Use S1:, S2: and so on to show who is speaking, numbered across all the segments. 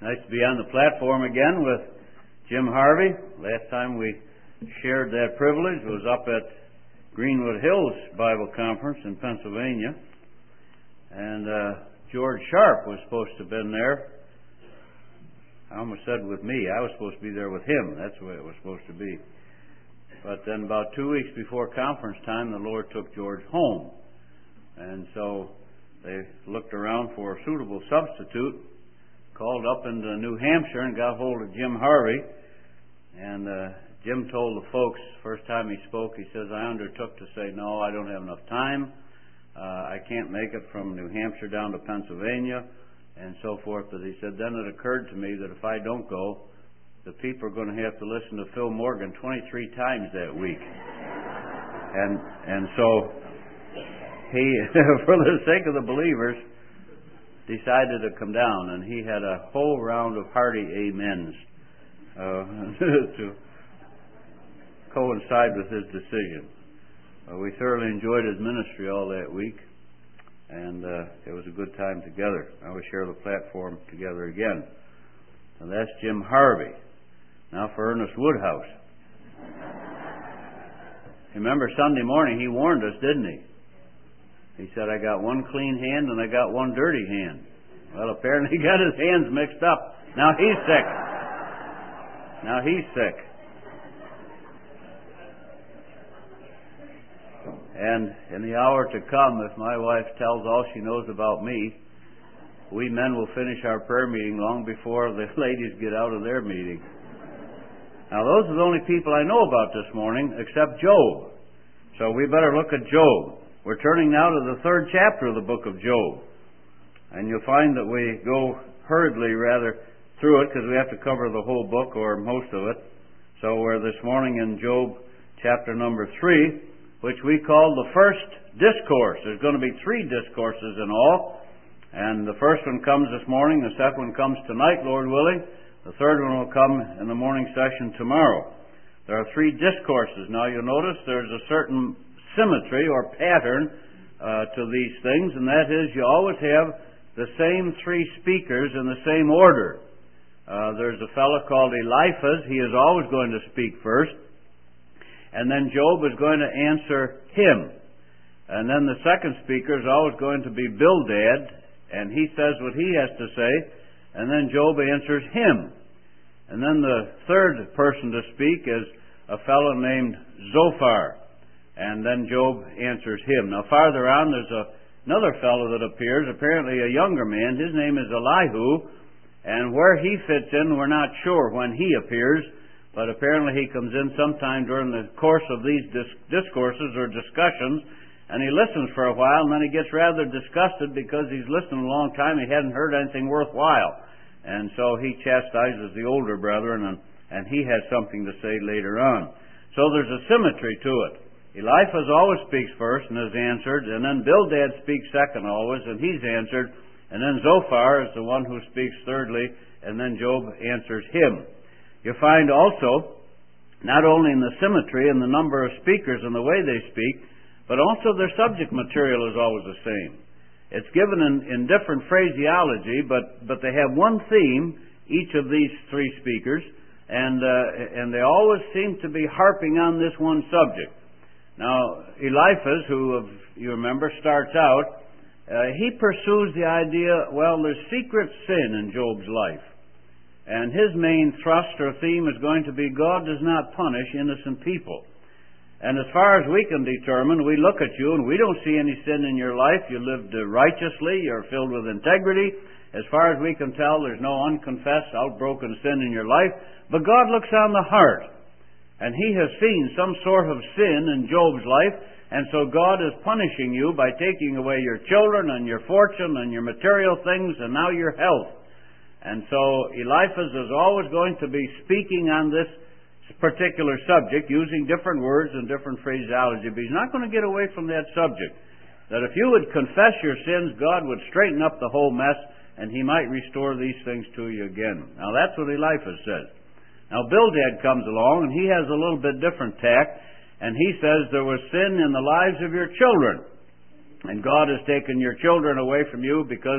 S1: Nice to be on the platform again with Jim Harvey. Last time we shared that privilege was up at Greenwood Hills Bible Conference in Pennsylvania. And George Sharp was supposed to have been there. I almost said with me. I was supposed to be there with him. That's the way it was supposed to be. But then about 2 weeks before conference time, the Lord took George home. And so they looked around for a suitable substitute, called up into New Hampshire and got hold of Jim Harvey. And Jim told the folks, first time he spoke, he says, I undertook to say, no, I don't have enough time. I can't make it from New Hampshire down to Pennsylvania and so forth. But he said, then it occurred to me that if I don't go, the people are going to have to listen to Phil Morgan 23 times that week. And so he, for the sake of the believers, decided to come down, and he had a whole round of hearty amens to coincide with his decision. We thoroughly enjoyed his ministry all that week, and it was a good time together. Now we share the platform together again. And that's Jim Harvey. Now for Ernest Woodhouse. Remember Sunday morning he warned us, didn't he? He said, I got one clean hand and I got one dirty hand. Well, apparently he got his hands mixed up. Now he's sick. Now he's sick. And in the hour to come, if my wife tells all she knows about me, we men will finish our prayer meeting long before the ladies get out of their meeting. Now those are the only people I know about this morning, except Job. So we better look at Job. We're turning now to the 3rd chapter of the book of Job. And you'll find that we go hurriedly rather through it because we have to cover the whole book or most of it. So we're this morning in Job chapter number 3, which we call the first discourse. There's going to be 3 discourses in all. And the first one comes this morning, the second one comes tonight, Lord willing. The third one will come in the morning session tomorrow. There are 3 discourses. Now you'll notice there's a certain symmetry or pattern to these things, and that is you always have the same 3 speakers in the same order. There's a fellow called Eliphaz. He is always going to speak first. And then Job is going to answer him. And then the second speaker is always going to be Bildad, and he says what he has to say, and then Job answers him. And then the third person to speak is a fellow named Zophar. And then Job answers him. Now farther on there's another fellow that appears, apparently a younger man. His name is Elihu. And where he fits in, we're not sure when he appears. But apparently he comes in sometime during the course of these discourses or discussions. And he listens for a while, and then he gets rather disgusted because he's listened a long time. He hadn't heard anything worthwhile. And so he chastises the older brethren, and he has something to say later on. So there's a symmetry to it. Eliphaz always speaks first and is answered, and then Bildad speaks second always, and he's answered, and then Zophar is the one who speaks thirdly, and then Job answers him. You find also, not only in the symmetry and the number of speakers and the way they speak, but also their subject material is always the same. It's given in different phraseology, but they have one theme, each of these 3 speakers, and they always seem to be harping on this one subject. Now, Eliphaz, who, if you remember, starts out, he pursues the idea, well, there's secret sin in Job's life. And his main thrust or theme is going to be God does not punish innocent people. And as far as we can determine, we look at you and we don't see any sin in your life. You lived righteously. You're filled with integrity. As far as we can tell, there's no unconfessed, outbroken sin in your life. But God looks on the heart. And He has seen some sort of sin in Job's life, and so God is punishing you by taking away your children and your fortune and your material things and now your health. And so Eliphaz is always going to be speaking on this particular subject, using different words and different phraseology, but he's not going to get away from that subject. That if you would confess your sins, God would straighten up the whole mess, and He might restore these things to you again. Now that's what Eliphaz says. Now Bildad comes along, and he has a little bit different tack, and he says there was sin in the lives of your children. And God has taken your children away from you because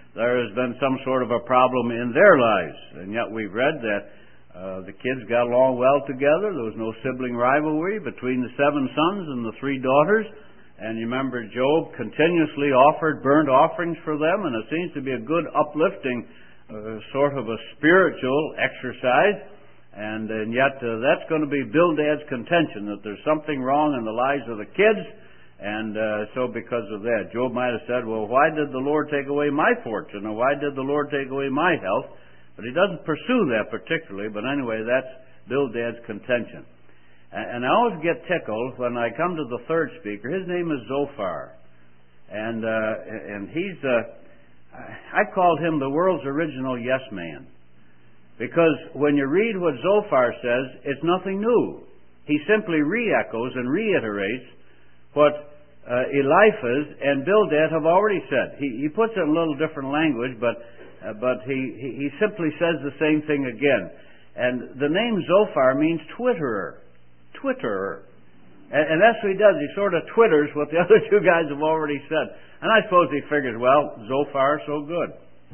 S1: there has been some sort of a problem in their lives. And yet we've read that the kids got along well together. There was no sibling rivalry between the 7 sons and the 3 daughters. And you remember Job continuously offered burnt offerings for them, and it seems to be a good uplifting sort of a spiritual exercise. And yet that's going to be Bildad's contention, that there's something wrong in the lives of the kids. And so because of that, Job might have said, well, why did the Lord take away my fortune? Or why did the Lord take away my health? But he doesn't pursue that particularly. But anyway, that's Bildad's contention. And I always get tickled when I come to the third speaker. His name is Zophar. And he's, I called him the world's original yes man. Because when you read what Zophar says, it's nothing new. He simply re-echoes and reiterates what Eliphaz and Bildad have already said. He puts it in a little different language, but he simply says the same thing again. And the name Zophar means twitterer. Twitterer. And that's what he does. He sort of twitters what the other 2 guys have already said. And I suppose he figures, well, Zophar, so good.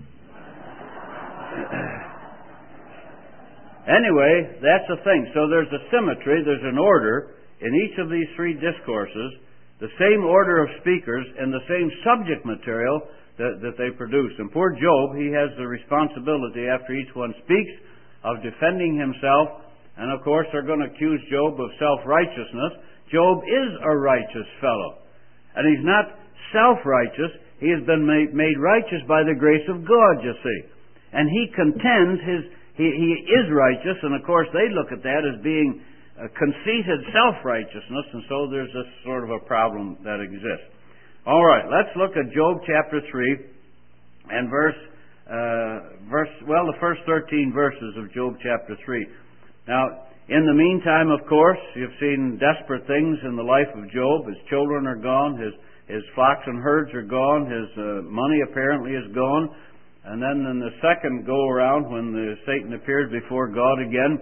S1: Anyway, that's the thing. So there's a symmetry, there's an order in each of these 3 discourses, the same order of speakers and the same subject material that they produce. And poor Job, he has the responsibility after each one speaks of defending himself. And of course they're going to accuse Job of self-righteousness. Job is a righteous fellow. And he's not self-righteous. He has been made righteous by the grace of God, you see. And he contends he is righteous, and of course they look at that as being conceited self-righteousness, and so there's this sort of a problem that exists. All right, let's look at Job chapter 3 and the first 13 verses of Job chapter 3. Now, in the meantime, of course, you've seen desperate things in the life of Job. His children are gone, his flocks and herds are gone, his money apparently is gone. And then in the second go-around, when Satan appears before God again,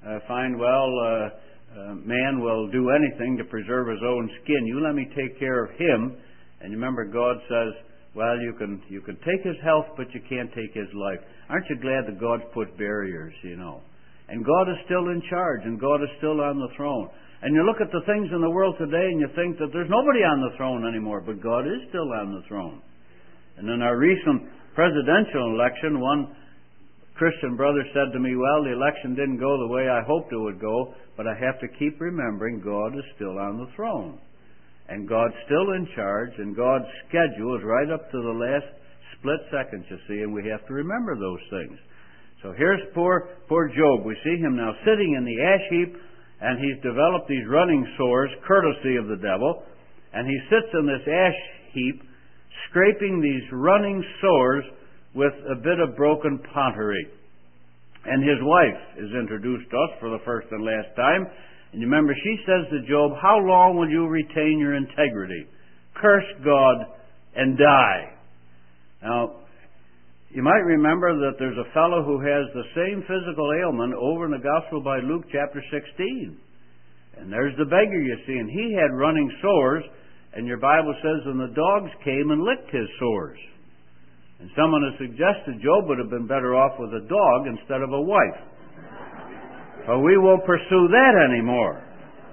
S1: man will do anything to preserve his own skin. You let me take care of him. And you remember God says, well, you can take his health, but you can't take his life. Aren't you glad that God's put barriers, you know? And God is still in charge, and God is still on the throne. And you look at the things in the world today, and you think that there's nobody on the throne anymore, but God is still on the throne. And in our recent presidential election, one Christian brother said to me, well, the election didn't go the way I hoped it would go, but I have to keep remembering God is still on the throne. And God's still in charge, and God's schedule is right up to the last split second, you see, and we have to remember those things. So here's poor Job. We see him now sitting in the ash heap, and he's developed these running sores, courtesy of the devil, and he sits in this ash heap, scraping these running sores with a bit of broken pottery. And his wife is introduced to us for the first and last time. And you remember, she says to Job, how long will you retain your integrity? Curse God and die. Now, you might remember that there's a fellow who has the same physical ailment over in the Gospel by Luke chapter 16. And there's the beggar, you see, and he had running sores, and your Bible says, and the dogs came and licked his sores. And someone has suggested Job would have been better off with a dog instead of a wife. But we won't pursue that anymore.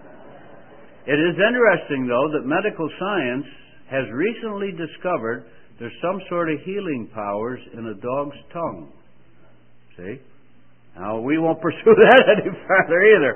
S1: It is interesting, though, that medical science has recently discovered there's some sort of healing powers in a dog's tongue. See? Now, we won't pursue that any farther either.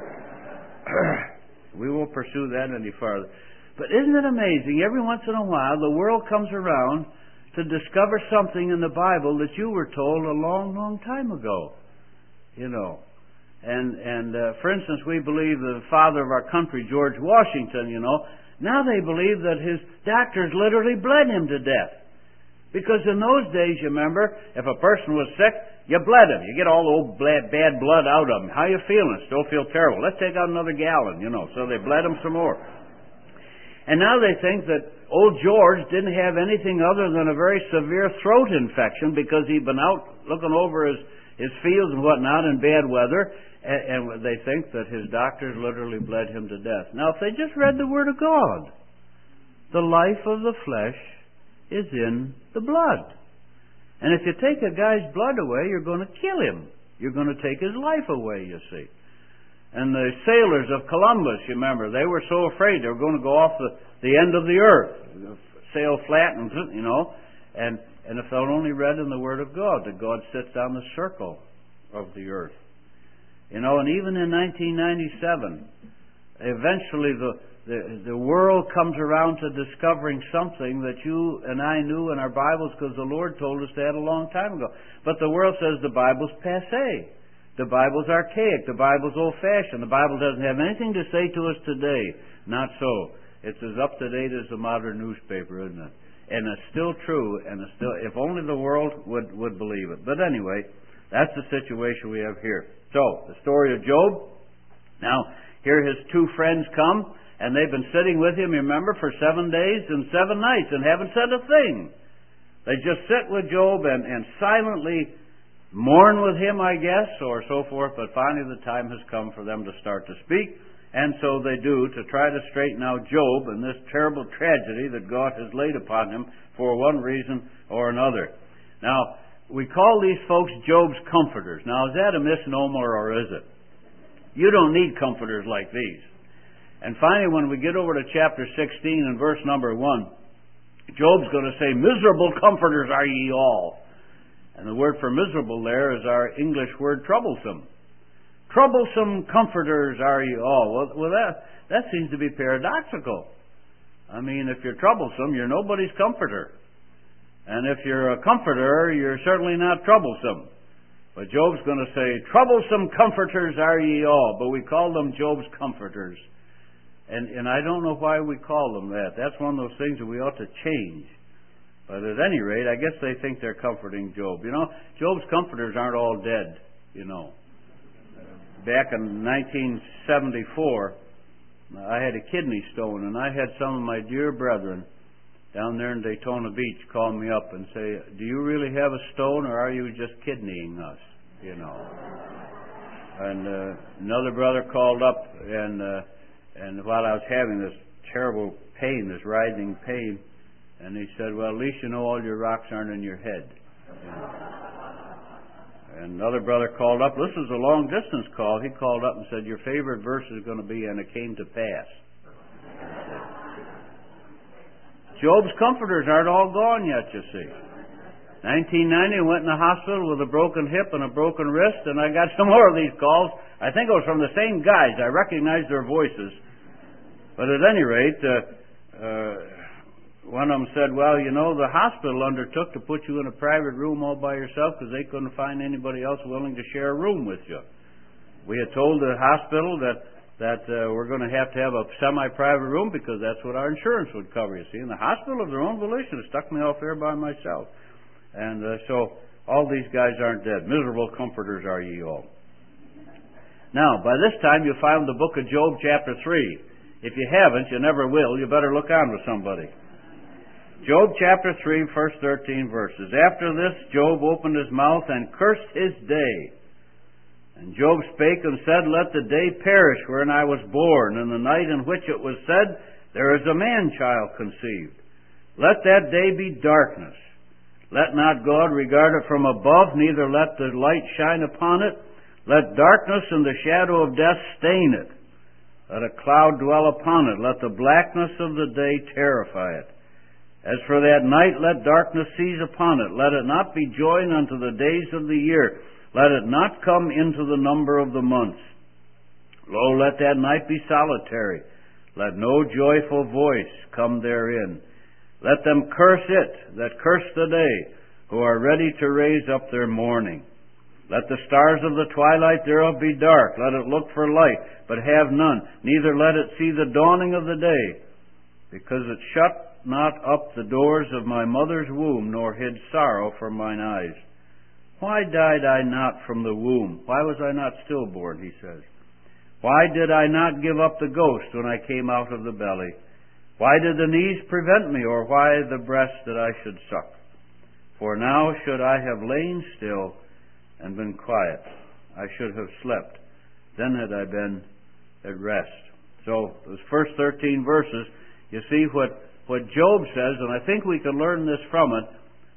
S1: We won't pursue that any farther. But isn't it amazing? Every once in a while, the world comes around to discover something in the Bible that you were told a long, long time ago. You know. And for instance, we believe the father of our country, George Washington, you know, now they believe that his doctors literally bled him to death. Because in those days, you remember, if a person was sick, you bled him. You get all the old bad blood out of him. How you feeling? Still feel terrible. Let's take out another gallon, you know. So they bled him some more. And now they think that old George didn't have anything other than a very severe throat infection because he'd been out looking over his fields and whatnot in bad weather, and they think that his doctors literally bled him to death. Now, if they just read the Word of God, the life of the flesh is in the blood. And if you take a guy's blood away, you're going to kill him. You're going to take his life away, you see. And the sailors of Columbus, you remember, they were so afraid they were going to go off the end of the earth, sail flat, and and if they'd only read in the Word of God that God sits on the circle of the earth. And even in 1997, eventually the world comes around to discovering something that you and I knew in our Bibles because the Lord told us that a long time ago. But the world says the Bible's passé. The Bible's archaic. The Bible's old-fashioned. The Bible doesn't have anything to say to us today. Not so. It's as up-to-date as the modern newspaper, isn't it? And it's still true, and it's still, if only the world would believe it. But anyway, that's the situation we have here. So, the story of Job. Now, here his two friends come, and they've been sitting with him, remember, for 7 days and 7 nights, and haven't said a thing. They just sit with Job and silently mourn with him, I guess, or so forth, but finally the time has come for them to start to speak, and so they do, to try to straighten out Job and this terrible tragedy that God has laid upon him for one reason or another. Now, we call these folks Job's comforters. Now, is that a misnomer or is it? You don't need comforters like these. And finally, when we get over to chapter 16 and verse number 1, Job's going to say, "Miserable comforters are ye all." And the word for miserable there is our English word troublesome. Troublesome comforters are ye all. Well, that seems to be paradoxical. I mean, if you're troublesome, you're nobody's comforter. And if you're a comforter, you're certainly not troublesome. But Job's going to say, "Troublesome comforters are ye all." But we call them Job's comforters. And I don't know why we call them that. That's one of those things that we ought to change. But at any rate, I guess they think they're comforting Job. Job's comforters aren't all dead, Back in 1974, I had a kidney stone, and I had some of my dear brethren down there in Daytona Beach call me up and say, "Do you really have a stone, or are you just kidneying us?" And another brother called up, and while I was having this terrible pain, this writhing pain, and he said, "Well, at least you know all your rocks aren't in your head." And another brother called up. This was a long-distance call. He called up and said, "Your favorite verse is going to be, 'And it came to pass.'" Job's comforters aren't all gone yet, you see. 1990, I went in the hospital with a broken hip and a broken wrist, and I got some more of these calls. I think it was from the same guys. I recognized their voices. But at any rate, one of them said, "Well, the hospital undertook to put you in a private room all by yourself because they couldn't find anybody else willing to share a room with you. We had told the hospital that we're going to have a semi-private room because that's what our insurance would cover, you see. And the hospital, of their own volition, stuck me off there by myself." And so all these guys aren't dead. Miserable comforters are ye all. Now, by this time, you found the book of Job, chapter 3. If you haven't, you never will. You better look on with somebody. Job chapter 3, first 13 verses. "After this, Job opened his mouth and cursed his day. And Job spake and said, Let the day perish wherein I was born, and the night in which it was said, There is a man-child conceived. Let that day be darkness. Let not God regard it from above, neither let the light shine upon it. Let darkness and the shadow of death stain it. Let a cloud dwell upon it. Let the blackness of the day terrify it. As for that night, let darkness seize upon it. Let it not be joined unto the days of the year. Let it not come into the number of the months. Lo, let that night be solitary. Let no joyful voice come therein. Let them curse it that curse the day, who are ready to raise up their mourning. Let the stars of the twilight thereof be dark. Let it look for light, but have none. Neither let it see the dawning of the day, because it shut not up the doors of my mother's womb, nor hid sorrow from mine eyes. Why died I not from the womb? Why was I not stillborn, he says. Why did I not give up the ghost when I came out of the belly? Why did the knees prevent me, or why the breast that I should suck? For now should I have lain still and been quiet. I should have slept. Then had I been at rest. So, those first 13 verses, you see what Job says, and I think we can learn this from it,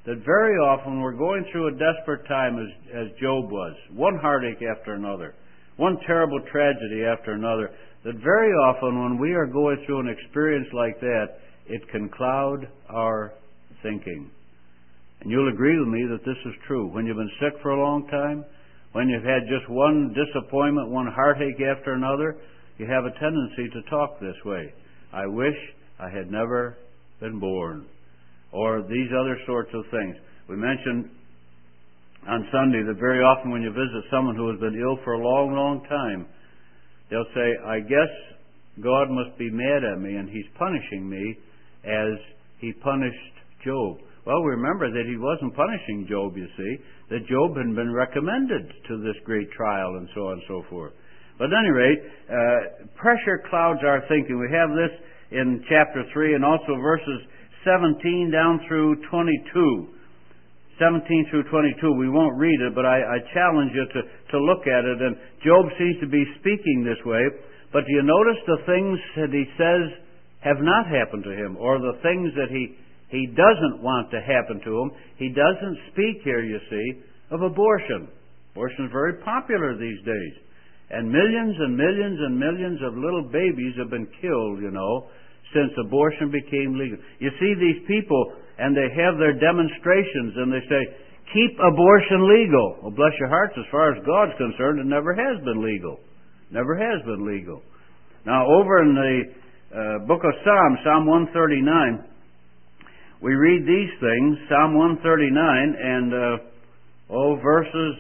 S1: that very often we're going through a desperate time as Job was, one heartache after another, one terrible tragedy after another, that very often when we are going through an experience like that, it can cloud our thinking. And you'll agree with me that this is true. When you've been sick for a long time, when you've had just one disappointment, one heartache after another, you have a tendency to talk this way. I wish I had never been born. Or these other sorts of things. We mentioned on Sunday that very often when you visit someone who has been ill for a long, long time, they'll say, I guess God must be mad at me and He's punishing me as He punished Job. Well, remember that He wasn't punishing Job, you see, that Job had been recommended to this great trial and so on and so forth. But at any rate, pressure clouds our thinking. We have this in chapter 3 and also verses 17 down through 22. 17 through 22. We won't read it, but I challenge you to look at it. And Job seems to be speaking this way. But do you notice the things that he says have not happened to him, or the things that he doesn't want to happen to him? He doesn't speak here, you see, of abortion. Abortion is very popular these days. And millions and millions and millions of little babies have been killed, since abortion became legal. You see these people, and they have their demonstrations, and they say, keep abortion legal. Well, bless your hearts, as far as God's concerned, it never has been legal. Never has been legal. Now, over in the book of Psalms, Psalm 139, we read these things, Psalm 139, and verses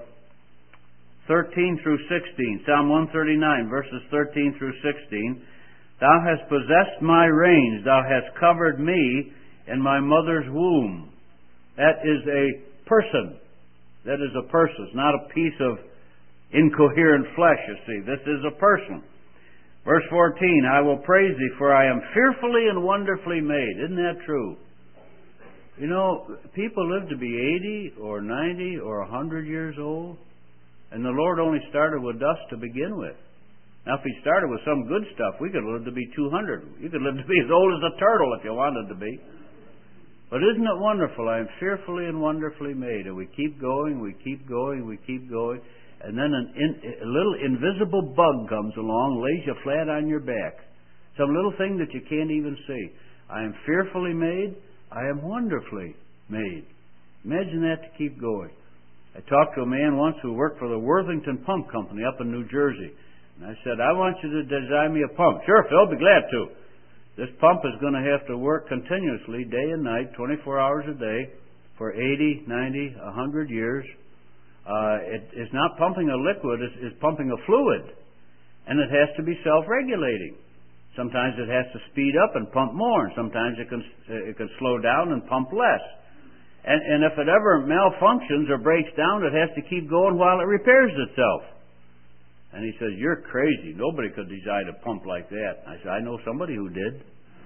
S1: 13 through 16. Psalm 139, verses 13 through 16. Thou hast possessed my reins, thou hast covered me in my mother's womb. That is a person. That is a person. It's not a piece of incoherent flesh, you see. This is a person. Verse 14, I will praise thee, for I am fearfully and wonderfully made. Isn't that true? People live to be 80 or 90 or 100 years old, and the Lord only started with dust to begin with. Now, if He started with some good stuff, we could live to be 200. You could live to be as old as a turtle if you wanted to be. But isn't it wonderful? I am fearfully and wonderfully made. And we keep going, we keep going, we keep going. And then a little invisible bug comes along, lays you flat on your back. Some little thing that you can't even see. I am fearfully made. I am wonderfully made. Imagine that to keep going. I talked to a man once who worked for the Worthington Pump Company up in New Jersey. And I said, I want you to design me a pump. Sure, Phil, be glad to. This pump is going to have to work continuously, day and night, 24 hours a day, for 80, 90, 100 years. It's not pumping a liquid, it's pumping a fluid. And it has to be self-regulating. Sometimes it has to speed up and pump more, and sometimes it can slow down and pump less. And if it ever malfunctions or breaks down, it has to keep going while it repairs itself. And he says, you're crazy. Nobody could design a pump like that. I said, I know somebody who did.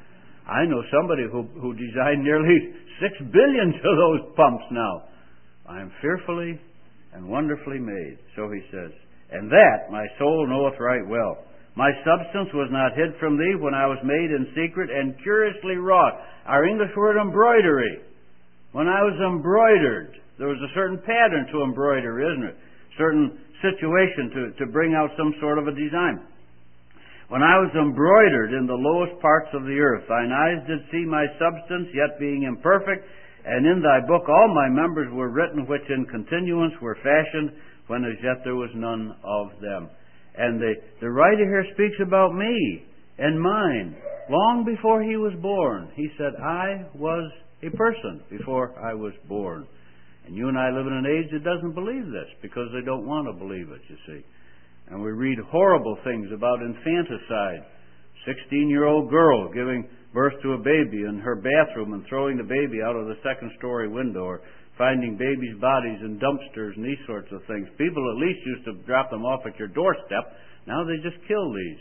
S1: I know somebody who designed nearly 6 billion of those pumps now. I am fearfully and wonderfully made. So he says, and that my soul knoweth right well. My substance was not hid from thee when I was made in secret and curiously wrought. Our English word embroidery. When I was embroidered, there was a certain pattern to embroidery, isn't it? Certain situation to bring out some sort of a design. When I was embroidered in the lowest parts of the earth, thine eyes did see my substance, yet being imperfect, and in thy book all my members were written, which in continuance were fashioned, when as yet there was none of them. And the writer here speaks about me and mine. Long before he was born, he said, I was a person before I was born. And you and I live in an age that doesn't believe this because they don't want to believe it, you see. And we read horrible things about infanticide. 16-year-old girl giving birth to a baby in her bathroom and throwing the baby out of the second-story window, or finding babies' bodies in dumpsters and these sorts of things. People at least used to drop them off at your doorstep. Now they just kill these.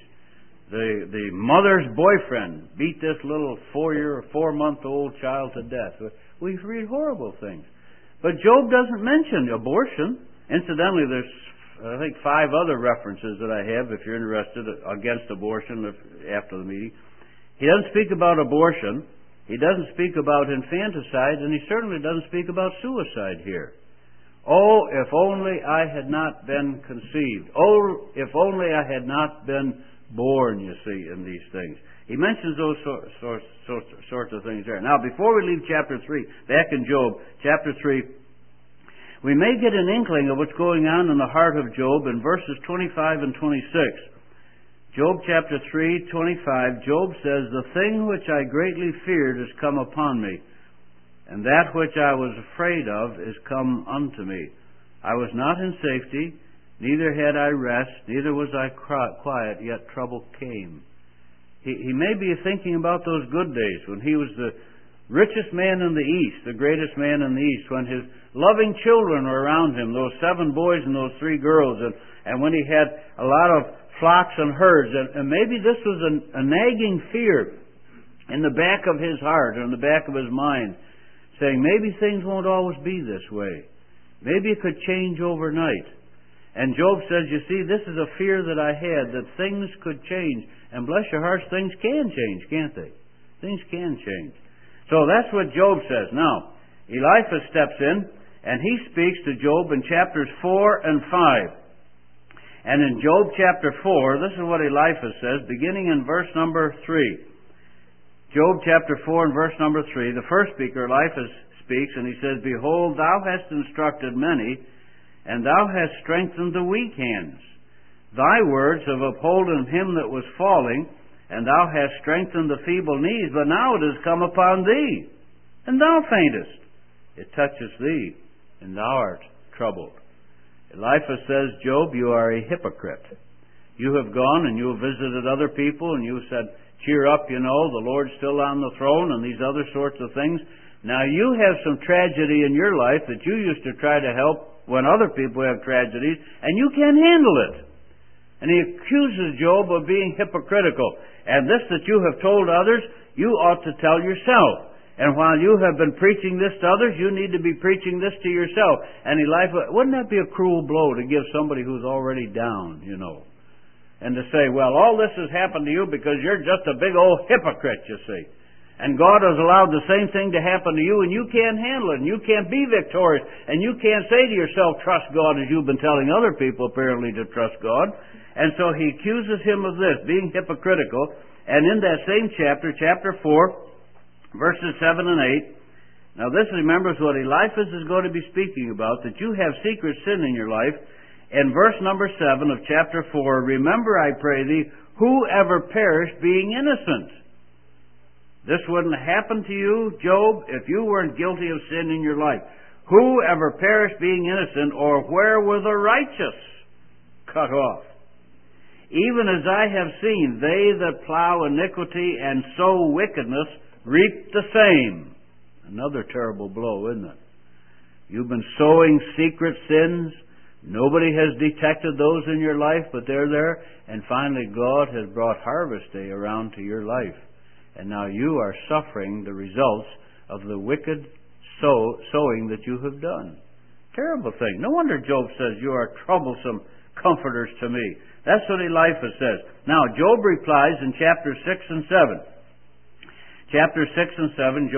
S1: The mother's boyfriend beat this little 4-month-old child to death. We read horrible things. But Job doesn't mention abortion. Incidentally, there's, I think, 5 other references that I have, if you're interested, against abortion after the meeting. He doesn't speak about abortion. He doesn't speak about infanticide, and he certainly doesn't speak about suicide here. Oh, if only I had not been conceived. Oh, if only I had not been born, you see, in these things. He mentions those sorts of things there. Now, before we leave chapter 3, back in Job, chapter 3, we may get an inkling of what's going on in the heart of Job in verses 25 and 26. Job chapter 3:25, Job says, "The thing which I greatly feared is come upon me, and that which I was afraid of is come unto me. I was not in safety, neither had I rest, neither was I quiet, yet trouble came." He may be thinking about those good days when he was the richest man in the East, the greatest man in the East, when his loving children were around him, those 7 boys and those 3 girls, and when he had a lot of flocks and herds. And maybe this was a nagging fear in the back of his heart or in the back of his mind, saying, maybe things won't always be this way. Maybe it could change overnight. And Job says, you see, this is a fear that I had, that things could change. And bless your hearts, things can change, can't they? Things can change. So that's what Job says. Now, Eliphaz steps in, and he speaks to Job in chapters 4 and 5. And in Job chapter 4, this is what Eliphaz says, beginning in verse number 3. Job chapter 4 and verse number 3, the first speaker, Eliphaz, speaks, and he says, "Behold, thou hast instructed many, and thou hast strengthened the weak hands. Thy words have upholden him that was falling, and thou hast strengthened the feeble knees. But now it has come upon thee, and thou faintest. It touches thee, and thou art troubled." Eliphaz says, Job, you are a hypocrite. You have gone and you have visited other people, and you have said, cheer up, you know, the Lord's still on the throne, and these other sorts of things. Now you have some tragedy in your life that you used to try to help when other people have tragedies, and you can't handle it. And he accuses Job of being hypocritical. And this that you have told others, you ought to tell yourself. And while you have been preaching this to others, you need to be preaching this to yourself. And Eliphaz, wouldn't that be a cruel blow to give somebody who's already down, you know? And to say, well, all this has happened to you because you're just a big old hypocrite, you see. And God has allowed the same thing to happen to you, and you can't handle it, and you can't be victorious, and you can't say to yourself, trust God, as you've been telling other people apparently to trust God. And so he accuses him of this, being hypocritical. And in that same chapter, chapter 4, verses 7 and 8, now this remembers what Eliphaz is going to be speaking about, that you have secret sin in your life. In verse number 7 of chapter 4, remember, I pray thee, whoever perished being innocent. This wouldn't happen to you, Job, if you weren't guilty of sin in your life. Whoever perished being innocent, or where were the righteous cut off? Even as I have seen, they that plow iniquity and sow wickedness reap the same. Another terrible blow, isn't it? You've been sowing secret sins. Nobody has detected those in your life, but they're there. And finally, God has brought harvest day around to your life. And now you are suffering the results of the wicked sowing that you have done. Terrible thing. No wonder Job says, you are troublesome comforters to me. That's what Eliphaz says. Now, Job replies in chapter 6 and 7. Chapter 6 and 7,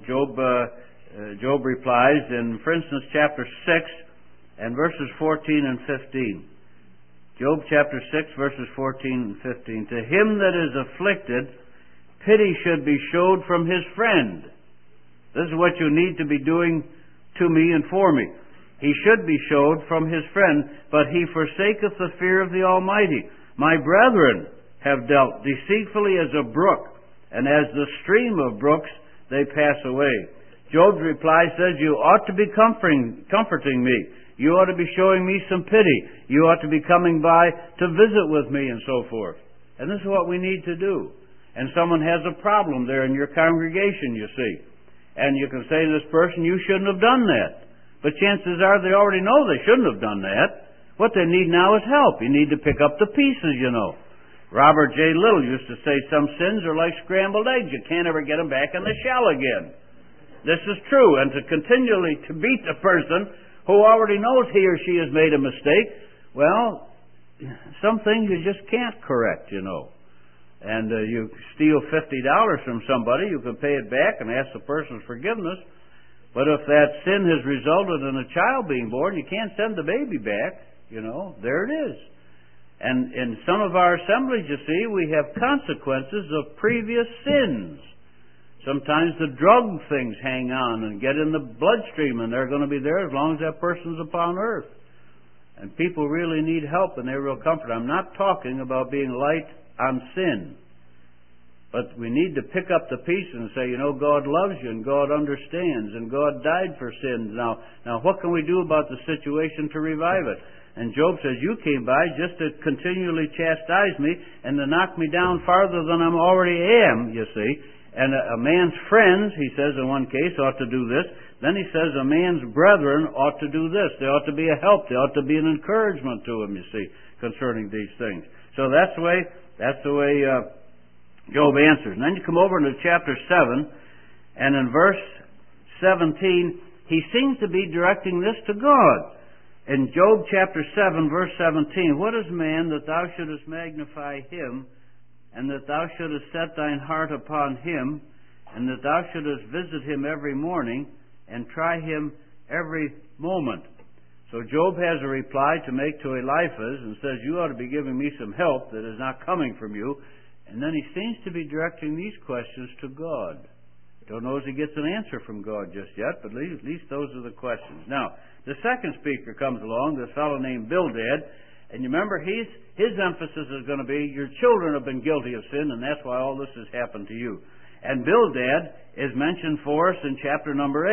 S1: Job replies in, for instance, chapter 6 and verses 14 and 15. Job chapter 6, verses 14 and 15. To him that is afflicted, pity should be showed from his friend. This is what you need to be doing to me and for me. He should be showed from his friend, but he forsaketh the fear of the Almighty. My brethren have dealt deceitfully as a brook, and as the stream of brooks they pass away. Job's reply says, you ought to be comforting me. You ought to be showing me some pity. You ought to be coming by to visit with me and so forth. And this is what we need to do. And someone has a problem there in your congregation, you see. And you can say to this person, you shouldn't have done that. But chances are they already know they shouldn't have done that. What they need now is help. You need to pick up the pieces, you know. Robert J. Little used to say some sins are like scrambled eggs. You can't ever get them back in the shell again. This is true. And to continually to beat the person who already knows he or she has made a mistake, well, some things you just can't correct, you know. And you steal $50 from somebody, you can pay it back and ask the person's forgiveness. But if that sin has resulted in a child being born, you can't send the baby back. There it is. And in some of our assemblies, you see, we have consequences of previous sins. Sometimes the drug things hang on and get in the bloodstream, and they're going to be there as long as that person's upon earth. And people really need help, and they're real comfort. I'm not talking about being light on sin. But we need to pick up the pieces and say, God loves you, and God understands, and God died for sins. Now what can we do about the situation to revive it? And Job says, you came by just to continually chastise me and to knock me down farther than I already am, you see. And a man's friends, he says in one case, ought to do this. Then he says a man's brethren ought to do this. They ought to be a help. They ought to be an encouragement to him, you see, concerning these things. So that's the way Job answers. And then you come over into chapter 7, and in verse 17, he seems to be directing this to God. In Job chapter 7, verse 17, what is man that thou shouldest magnify him, and that thou shouldest set thine heart upon him, and that thou shouldest visit him every morning, and try him every moment? So Job has a reply to make to Eliphaz, and says, you ought to be giving me some help that is not coming from you. And then he seems to be directing these questions to God. Don't know if he gets an answer from God just yet, but at least those are the questions. Now, the second speaker comes along, this fellow named Bildad, and you remember his emphasis is going to be, your children have been guilty of sin, and that's why all this has happened to you. And Bildad is mentioned for us in chapter number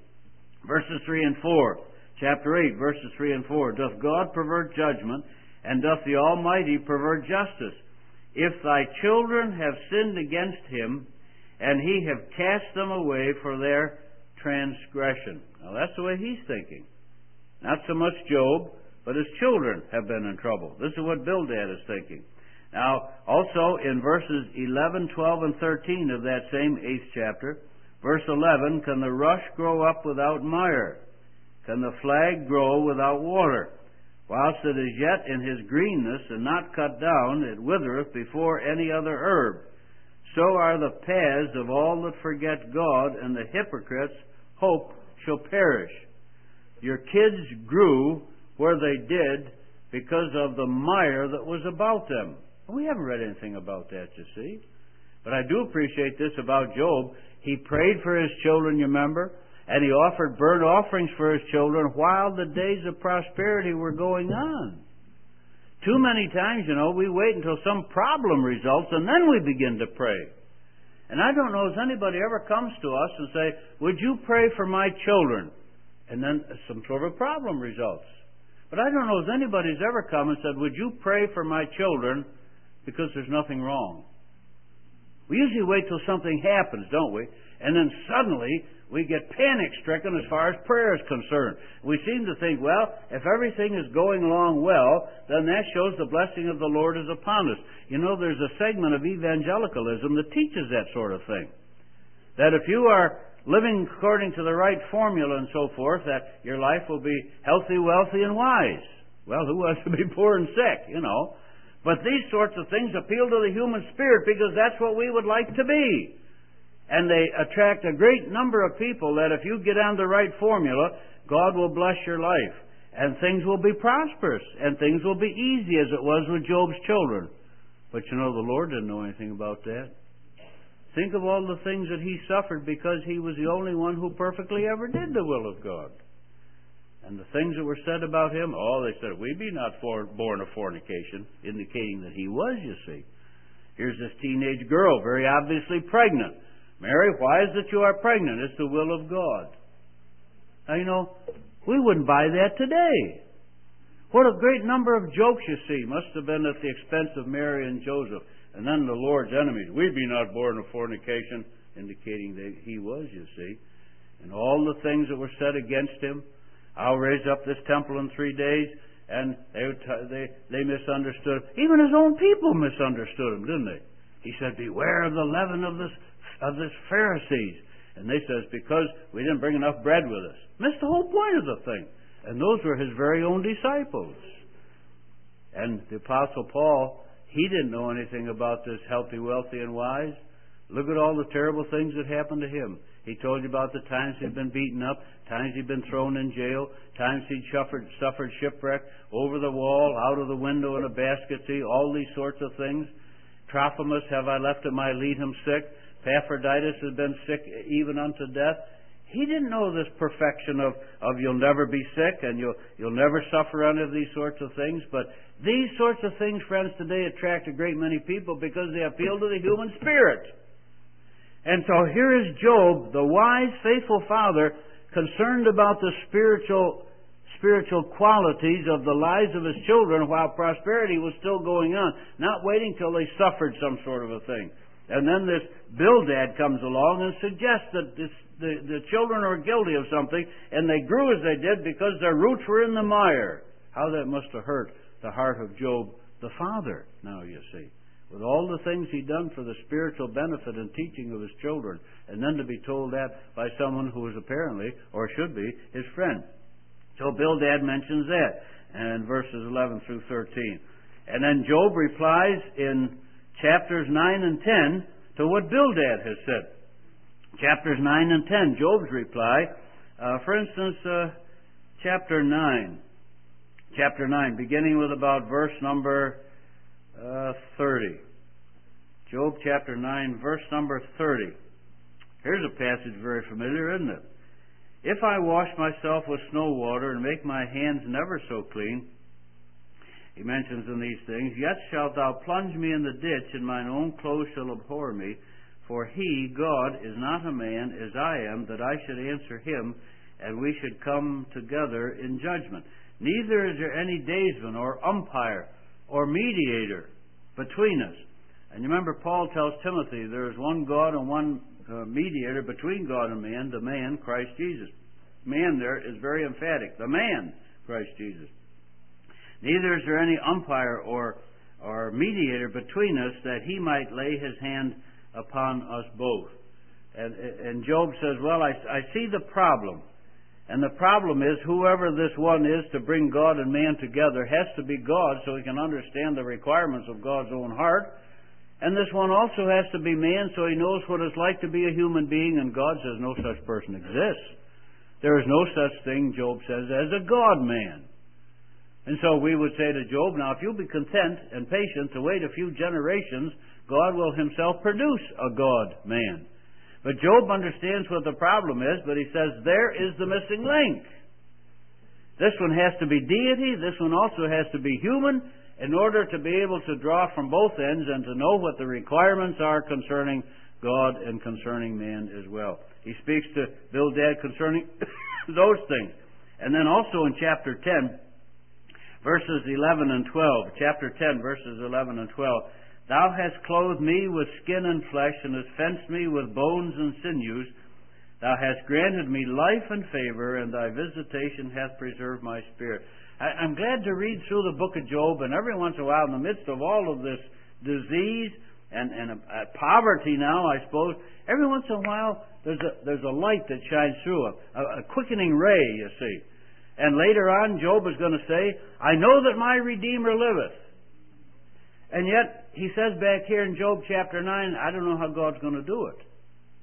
S1: 8, verses 3 and 4. Chapter 8, verses 3 and 4. Doth God pervert judgment, and doth the Almighty pervert justice? If thy children have sinned against him, and he have cast them away for their transgression. Now that's the way he's thinking. Not so much Job, but his children have been in trouble. This is what Bildad is thinking. Now, also in verses 11, 12, and 13 of that same 8th chapter, verse 11, can the rush grow up without mire? Can the flag grow without water? Whilst it is yet in his greenness and not cut down, it withereth before any other herb. So are the paths of all that forget God, and the hypocrites' hope shall perish. Your kids grew where they did because of the mire that was about them. We haven't read anything about that, you see. But I do appreciate this about Job. He prayed for his children, you remember, and he offered burnt offerings for his children while the days of prosperity were going on. Too many times, we wait until some problem results and then we begin to pray. And I don't know if anybody ever comes to us and say, would you pray for my children? And then some sort of problem results. But I don't know if anybody's ever come and said, would you pray for my children because there's nothing wrong? We usually wait till something happens, don't we? And then suddenly we get panic-stricken as far as prayer is concerned. We seem to think, well, if everything is going along well, then that shows the blessing of the Lord is upon us. There's a segment of evangelicalism that teaches that sort of thing. That if you are living according to the right formula and so forth, that your life will be healthy, wealthy, and wise. Well, who wants to be poor and sick, But these sorts of things appeal to the human spirit because that's what we would like to be. And they attract a great number of people that if you get on the right formula, God will bless your life. And things will be prosperous. And things will be easy as it was with Job's children. But the Lord didn't know anything about that. Think of all the things that he suffered because he was the only one who perfectly ever did the will of God. And the things that were said about him, they said, we be not born of fornication, indicating that he was, you see. Here's this teenage girl, very obviously pregnant. Mary, why is it you are pregnant? It's the will of God. Now, we wouldn't buy that today. What a great number of jokes, you see, must have been at the expense of Mary and Joseph. And then the Lord's enemies, we be not born of fornication, indicating that he was, you see. And all the things that were said against him, I'll raise up this temple in 3 days, and they misunderstood. Even his own people misunderstood him, didn't they? He said, beware of the leaven of this Pharisees. And they says, because we didn't bring enough bread with us. Missed the whole point of the thing. And those were his very own disciples. And the Apostle Paul, He didn't know anything about this healthy, wealthy, and wise. Look at all the terrible things that happened to him. He told you about the times he'd been beaten up, times he'd been thrown in jail, times he'd suffered shipwreck, over the wall, out of the window in a basket, see, all these sorts of things. Trophimus have I left at my Lehium sick. Epaphroditus has been sick even unto death. He didn't know this perfection of you'll never be sick and you'll never suffer any of these sorts of things. But these sorts of things, friends, today attract a great many people because they appeal to the human spirit. And so here is Job, the wise, faithful father, concerned about the spiritual qualities of the lives of his children while prosperity was still going on, not waiting till they suffered some sort of a thing. And then this Bildad comes along and suggests that the children are guilty of something, and they grew as they did because their roots were in the mire. How that must have hurt the heart of Job the father, now you see, with all the things he'd done for the spiritual benefit and teaching of his children, and then to be told that by someone who was apparently, or should be, his friend. So Bildad mentions that in verses 11 through 13. And then Job replies in chapters 9 and 10 to what Bildad has said. Chapters 9 and 10, Job's reply. For instance, chapter 9. Chapter 9, beginning with about verse number 30. Job chapter 9, verse number 30. Here's a passage very familiar, isn't it? If I wash myself with snow water and make my hands never so clean, he mentions in these things, yet shalt thou plunge me in the ditch, and mine own clothes shall abhor me. For he, God, is not a man as I am, that I should answer him, and we should come together in judgment. Neither is there any daysman or umpire or mediator between us. And you remember Paul tells Timothy there is one God and one mediator between God and man, the man, Christ Jesus. Man there is very emphatic. The man, Christ Jesus. Neither is there any umpire or mediator between us, that he might lay his hand upon us both. And Job says, well, I see the problem. And the problem is, whoever this one is to bring God and man together has to be God, so he can understand the requirements of God's own heart. And this one also has to be man, so he knows what it's like to be a human being, and God says no such person exists. There is no such thing, Job says, as a God-man. And so we would say to Job, now if you'll be content and patient to wait a few generations, God will himself produce a God-man. But Job understands what the problem is, but he says there is the missing link. This one has to be deity, this one also has to be human, in order to be able to draw from both ends and to know what the requirements are concerning God and concerning man as well. He speaks to Bildad concerning those things. And then also in chapter 10, verses 11 and 12, chapter 10, verses 11 and 12, Thou hast clothed me with skin and flesh, and hast fenced me with bones and sinews. Thou hast granted me life and favor, and thy visitation hath preserved my spirit. I'm glad to read through the book of Job, and every once in a while, in the midst of all of this disease and poverty now, I suppose, every once in a while there's a light that shines through, a quickening ray, you see. And later on, Job is going to say, I know that my Redeemer liveth. And yet, he says back here in Job chapter 9, I don't know how God's going to do it.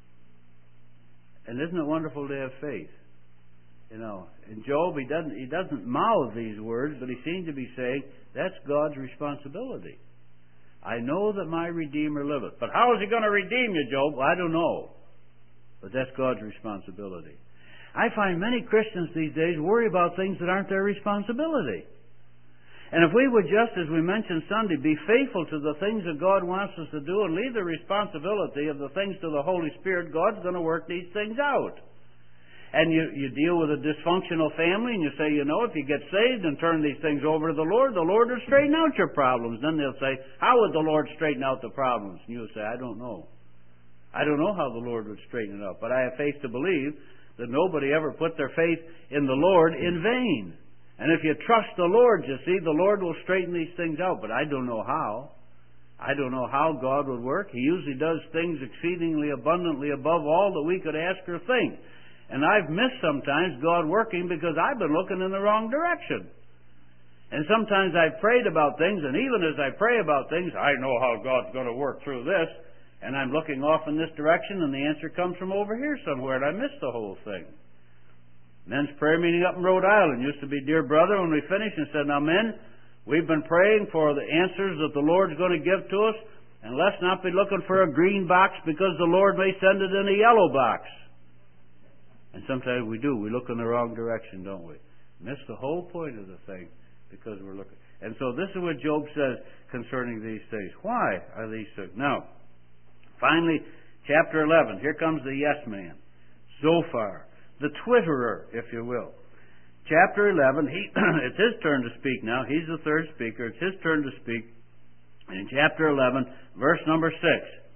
S1: And isn't it wonderful to have faith? You know, in Job, he doesn't mouth these words, but he seems to be saying, that's God's responsibility. I know that my Redeemer liveth. But how is he going to redeem you, Job? Well, I don't know. But that's God's responsibility. I find many Christians these days worry about things that aren't their responsibility. And if we would just, as we mentioned Sunday, be faithful to the things that God wants us to do and leave the responsibility of the things to the Holy Spirit, God's going to work these things out. And you deal with a dysfunctional family and you say, you know, if you get saved and turn these things over to the Lord will straighten out your problems. Then they'll say, how would the Lord straighten out the problems? And you'll say, I don't know. I don't know how the Lord would straighten it out. But I have faith to believe that nobody ever put their faith in the Lord in vain. And if you trust the Lord, you see, the Lord will straighten these things out. But I don't know how. I don't know how God would work. He usually does things exceedingly abundantly above all that we could ask or think. And I've missed sometimes God working because I've been looking in the wrong direction. And sometimes I've prayed about things, and even as I pray about things, I know how God's going to work through this, and I'm looking off in this direction, and the answer comes from over here somewhere, and I miss the whole thing. Men's prayer meeting up in Rhode Island used to be dear brother when we finished, and said, now men, we've been praying for the answers that the Lord's going to give to us, and let's not be looking for a green box because the Lord may send it in a yellow box. And sometimes we do. We look in the wrong direction, don't we? Miss the whole point of the thing because we're looking. And so this is what Job says concerning these things. Why are these things? Now, finally, chapter 11. Here comes the yes man, Zophar, the twitterer, if you will. Chapter 11, it's his turn to speak now. He's the third speaker. It's his turn to speak. In chapter 11, verse number 6.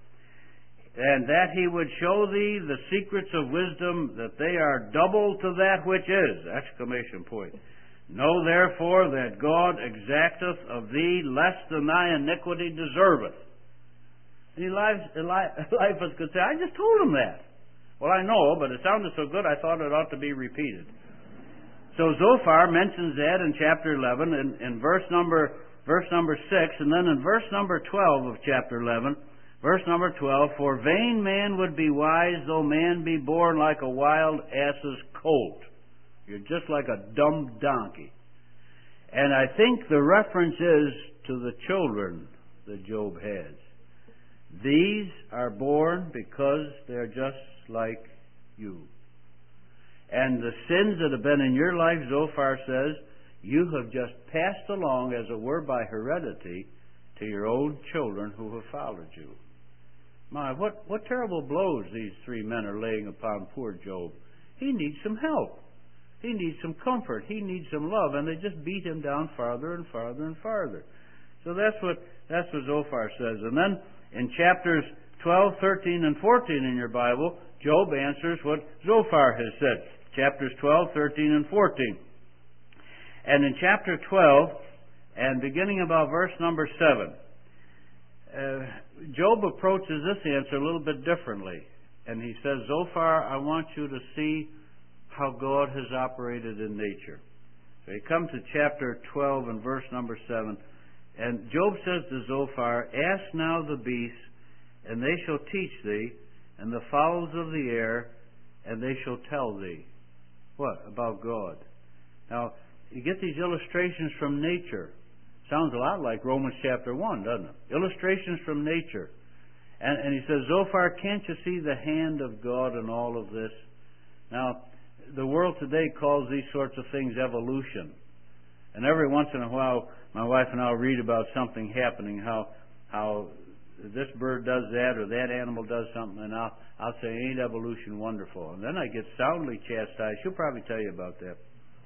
S1: And that he would show thee the secrets of wisdom, that they are double to that which is! Exclamation point. Know therefore that God exacteth of thee less than thy iniquity deserveth. And Eliphaz could say, I just told him that. Well, I know, but it sounded so good I thought it ought to be repeated. So Zophar mentions that in chapter 11, in verse number 6, and then in verse number 12 of chapter 11, verse number 12, for vain man would be wise, though man be born like a wild ass's colt. You're just like a dumb donkey. And I think the reference is to the children that Job has. These are born because they're just like you. And the sins that have been in your life, Zophar says, you have just passed along, as it were, by heredity to your own children who have followed you. My, what terrible blows these three men are laying upon poor Job. He needs some help. He needs some comfort. He needs some love. And they just beat him down farther and farther and farther. So that's what Zophar says. And then in chapters 12, 13, and 14 in your Bible, Job answers what Zophar has said. Chapters 12, 13, and 14. And in chapter 12, and beginning about verse number 7, Job approaches this answer a little bit differently. And he says, Zophar, I want you to see how God has operated in nature. So he comes to chapter 12 and verse number 7. And Job says to Zophar, ask now the beasts, and they shall teach thee, and the fowls of the air, and they shall tell thee. What? About God. Now, you get these illustrations from nature. Sounds a lot like Romans chapter 1, doesn't it? Illustrations from nature. And he says, Zophar, can't you see the hand of God in all of this? Now, the world today calls these sorts of things evolution. And every once in a while, my wife and I will read about something happening, how this bird does that or that animal does something, and I'll say, ain't evolution wonderful? And then I get soundly chastised. She'll probably tell you about that.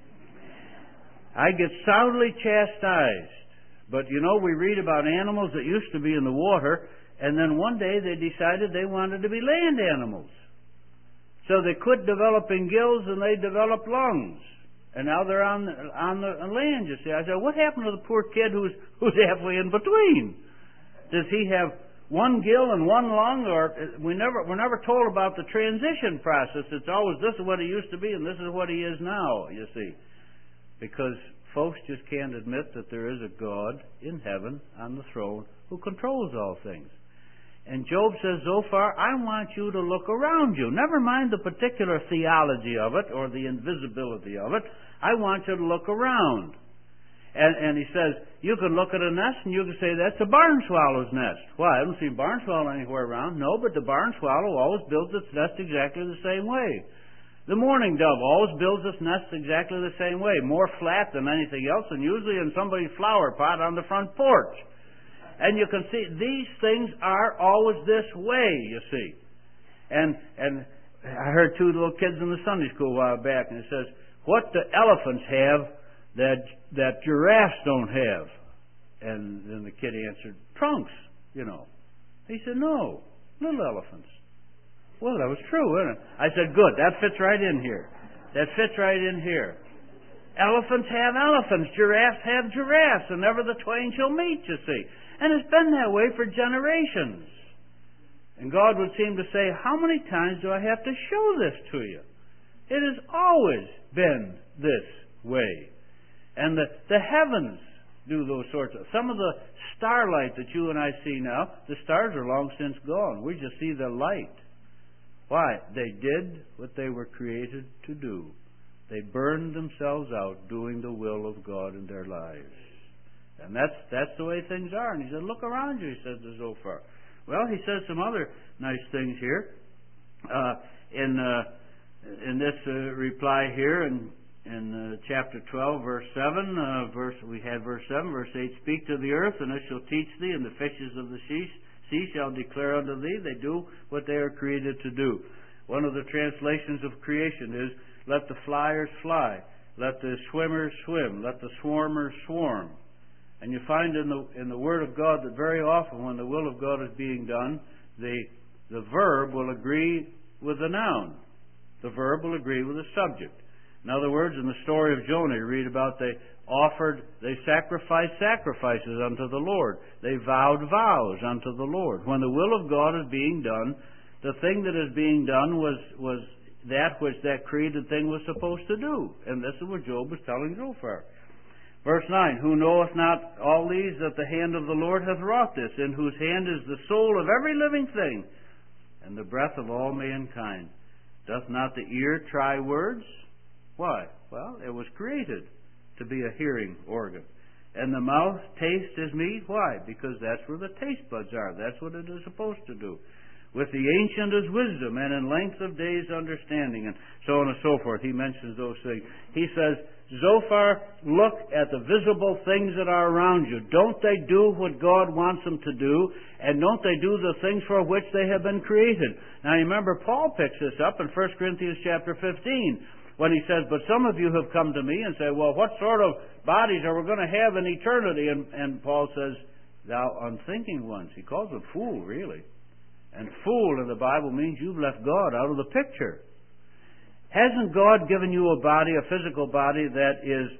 S1: I get soundly chastised. But, you know, we read about animals that used to be in the water, and then one day they decided they wanted to be land animals. So they quit developing gills and they developed lungs. And now they're on the land, you see. I said, what happened to the poor kid who's halfway in between? Does he have one gill and one lung? Or we're never told about the transition process. It's always, this is what he used to be and this is what he is now, you see. Because folks just can't admit that there is a God in heaven on the throne who controls all things. And Job says, Zophar, I want you to look around you. Never mind the particular theology of it or the invisibility of it. I want you to look around. And he says, you can look at a nest and you can say, that's a barn swallow's nest. Well, I haven't seen barn swallow anywhere around. No, but the barn swallow always builds its nest exactly the same way. The mourning dove always builds its nest exactly the same way, more flat than anything else, and usually in somebody's flower pot on the front porch. And you can see these things are always this way, you see. And I heard two little kids in the Sunday school a while back, and it says, what do elephants have that giraffes don't have? And then the kid answered, trunks, you know. He said, no, little elephants. Well, that was true, wasn't it? I said, good, that fits right in here. That fits right in here. Elephants have elephants, giraffes have giraffes, and never the twain shall meet, you see. And it's been that way for generations. And God would seem to say, how many times do I have to show this to you? It has always been this way. And the heavens do those sorts of... Some of the starlight that you and I see now, the stars are long since gone. We just see the light. Why? They did what they were created to do. They burned themselves out doing the will of God in their lives. And that's the way things are. And he said, look around you, he says to Zophar. Well, he says some other nice things here. In this reply here in chapter 12, verse 7, we had verse 7, verse 8, speak to the earth, and it shall teach thee, and the fishes of the sea shall declare unto thee. They do what they are created to do. One of the translations of creation is, let the flyers fly, let the swimmers swim, let the swarmers swarm. And you find in the Word of God that very often when the will of God is being done, the verb will agree with the noun. The verb will agree with the subject. In other words, in the story of Jonah, you read about they sacrificed sacrifices unto the Lord. They vowed vows unto the Lord. When the will of God is being done, the thing that is being done was that which that created thing was supposed to do. And this is what Job was telling Zophar. Verse 9, who knoweth not all these, that the hand of the Lord hath wrought this, in whose hand is the soul of every living thing, and the breath of all mankind. Doth not the ear try words? Why? Well, it was created to be a hearing organ. And the mouth taste his meat. Why? Because that's where the taste buds are. That's what it is supposed to do. With the ancient is wisdom, and in length of days understanding, and so on and so forth. He mentions those things. He says, Zophar, look at the visible things that are around you. Don't they do what God wants them to do? And don't they do the things for which they have been created? Now, you remember Paul picks this up in 1 Corinthians chapter 15 when he says, but some of you have come to me and say, well, what sort of bodies are we going to have in eternity? And Paul says, thou unthinking ones. He calls them fool, really. And fool in the Bible means you've left God out of the picture. Hasn't God given you a body, a physical body that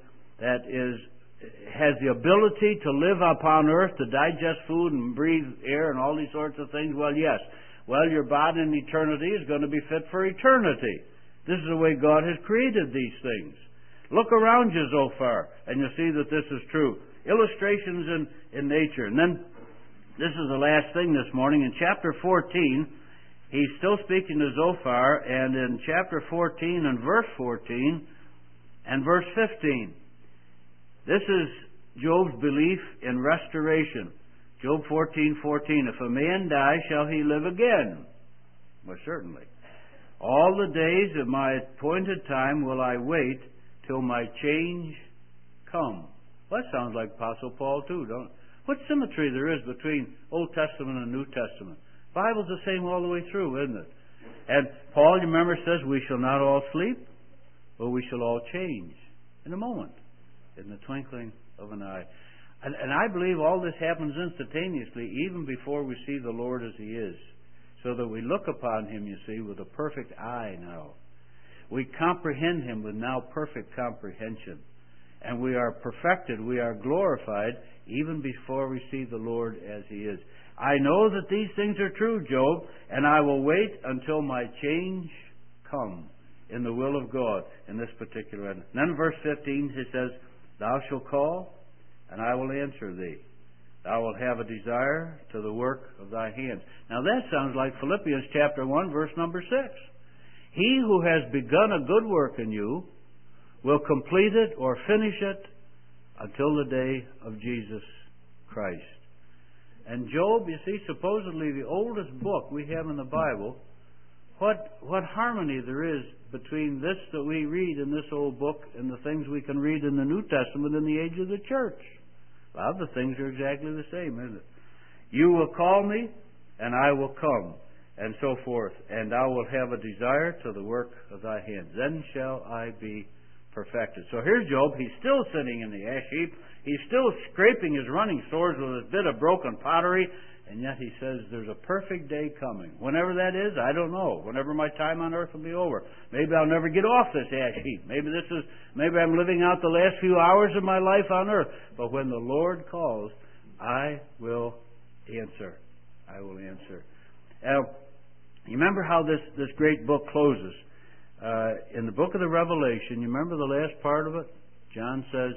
S1: has the ability to live upon earth, to digest food and breathe air and all these sorts of things? Well, yes. Well, your body in eternity is going to be fit for eternity. This is the way God has created these things. Look around you, Zophar, and you'll see that this is true. Illustrations in nature. And then, this is the last thing this morning. In chapter 14, he's still speaking to Zophar, and in chapter 14 and verse 14 and verse 15, this is Job's belief in restoration. Job 14:14, if a man die, shall he live again? Well, certainly. All the days of my appointed time will I wait till my change come. Well, that sounds like Apostle Paul too, don't it? What symmetry there is between Old Testament and New Testament. The Bible's the same all the way through, isn't it? And Paul, you remember, says we shall not all sleep, but we shall all change in a moment, in the twinkling of an eye. And I believe all this happens instantaneously, even before we see the Lord as He is, so that we look upon Him, you see, with a perfect eye now. We comprehend Him with now perfect comprehension. And we are perfected, we are glorified, even before we see the Lord as He is. I know that these things are true, Job, and I will wait until my change come in the will of God in this particular end. Then verse 15, he says, thou shalt call, and I will answer thee. Thou wilt have a desire to the work of thy hands. Now that sounds like Philippians chapter 1, verse number 6. He who has begun a good work in you will complete it or finish it until the day of Jesus Christ. And Job, you see, supposedly the oldest book we have in the Bible, what harmony there is between this that we read in this old book and the things we can read in the New Testament in the age of the church. A lot of the things are exactly the same, isn't it? You will call me, and I will come, and so forth, and thou wilt have a desire to the work of thy hands. Then shall I be perfected. So here's Job. He's still sitting in the ash heap. He's still scraping his running swords with his bit of broken pottery, and yet he says there's a perfect day coming. Whenever that is, I don't know. Whenever my time on earth will be over. Maybe I'll never get off this ash heap. Maybe I'm living out the last few hours of my life on earth. But when the Lord calls, I will answer. I will answer. Now, you remember how this great book closes? In the book of the Revelation, you remember the last part of it? John says,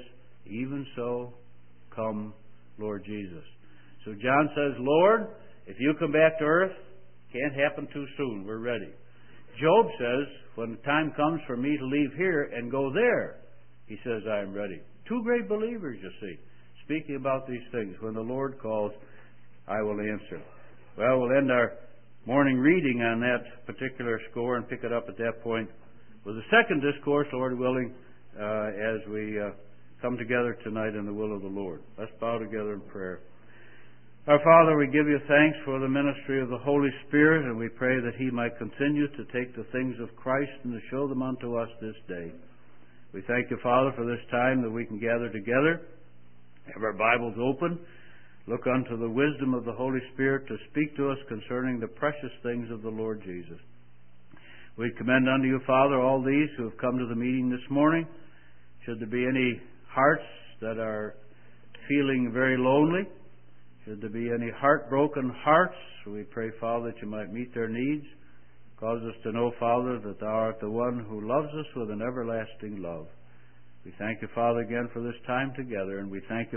S1: Even so, come, Lord Jesus. So John says, Lord, if you come back to earth, can't happen too soon. We're ready. Job says, when the time comes for me to leave here and go there, he says, I am ready. Two great believers, you see, speaking about these things. When the Lord calls, I will answer. Well, we'll end our morning reading on that particular score and pick it up at that point with the second discourse, Lord willing, as we come together tonight in the will of the Lord. Let's bow together in prayer. Our Father, we give you thanks for the ministry of the Holy Spirit, and we pray that He might continue to take the things of Christ and to show them unto us this day. We thank you, Father, for this time that we can gather together, have our Bibles open, look unto the wisdom of the Holy Spirit to speak to us concerning the precious things of the Lord Jesus. We commend unto you, Father, all these who have come to the meeting this morning. Should there be any hearts that are feeling very lonely, should there be any heartbroken hearts, we pray, Father, that you might meet their needs. Cause us to know, Father, that thou art the one who loves us with an everlasting love. We thank you, Father, again for this time together, and we thank you